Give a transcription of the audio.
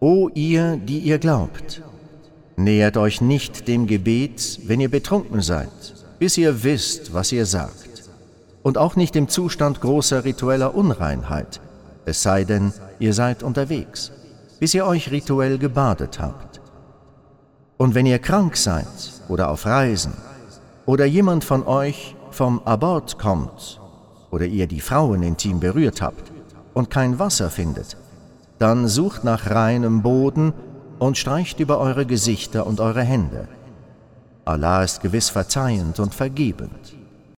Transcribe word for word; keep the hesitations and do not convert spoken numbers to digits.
O ihr, die ihr glaubt, nähert euch nicht dem Gebet, wenn ihr betrunken seid, bis ihr wisst, was ihr sagt, und auch nicht im Zustand großer ritueller Unreinheit, es sei denn, ihr seid unterwegs, bis ihr euch rituell gebadet habt. Und wenn ihr krank seid oder auf Reisen, oder jemand von euch vom Abort kommt, oder ihr die Frauen intim berührt habt und kein Wasser findet, dann sucht nach reinem Boden und streicht über eure Gesichter und eure Hände. Allah ist gewiss verzeihend und vergebend.